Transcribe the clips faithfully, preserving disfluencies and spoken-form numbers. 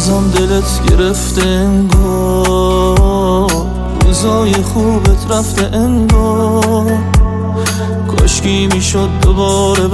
بازم دلت گرفته انگار، روزای خوبت رفته انگار، کاشکی میشد دوباره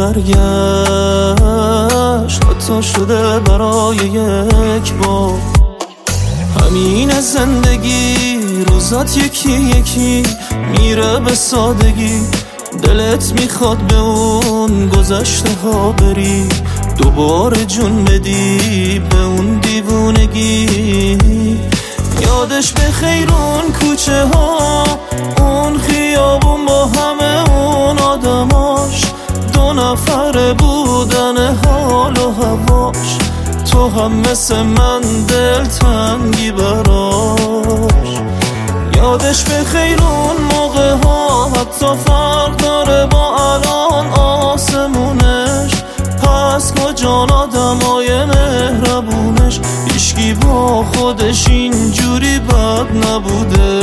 برگشت، حتی شده برای یک بار. همین زندگی روزات یکی یکی میره به سادگی، دلت میخواد به اون گذشته ها بری، دوباره جون بدی به اون دیوونگی. یادش به خیر اون کوچه ها، اون خیابون با همه اون آدماش، دو نفره بودن حال و هواش، تو هم مثل من دل تنگی براش. یادش به خیر اون موقع ها، حتی فرق داره با الان آسمونش، پس کجان آدمای مهربونش، هیچکی با خودش اینجوری بد نبوده.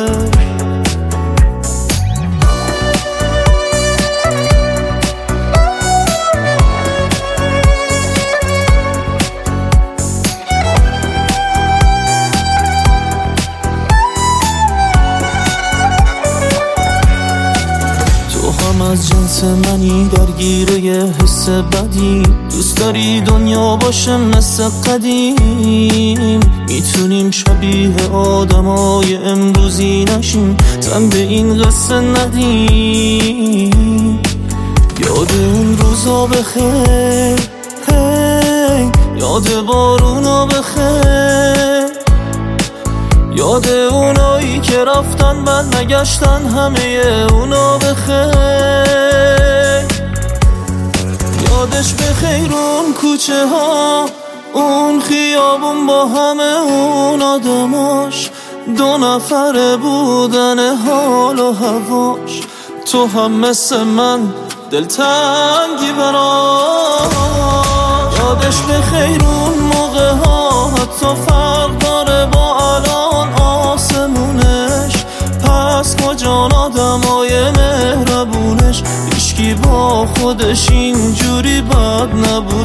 از جنس منی درگیره یه حس بدی، دوست داری دنیا باشه مثل قدیم، میتونیم شبیه آدمای امروزی نشیم، تن به این قصه ندیم. یاد اون روزا بخیر، هی یاد بارونا بخیر، یاد اونایی که رفتن بعد نگشتن، همه اونا بخیر. یادش بخیر اون کوچه ها، اون خیابون با همه اون آدماش، دو نفره بودن حال و هواش، تو هم مثل من دلتنگی براش. یادش بخیر اون موقع ها، حتی فرق داره با الان آسمونش، پس کجان آدمای مهربونش، هیچکی با خودش اینجوری بد نبود.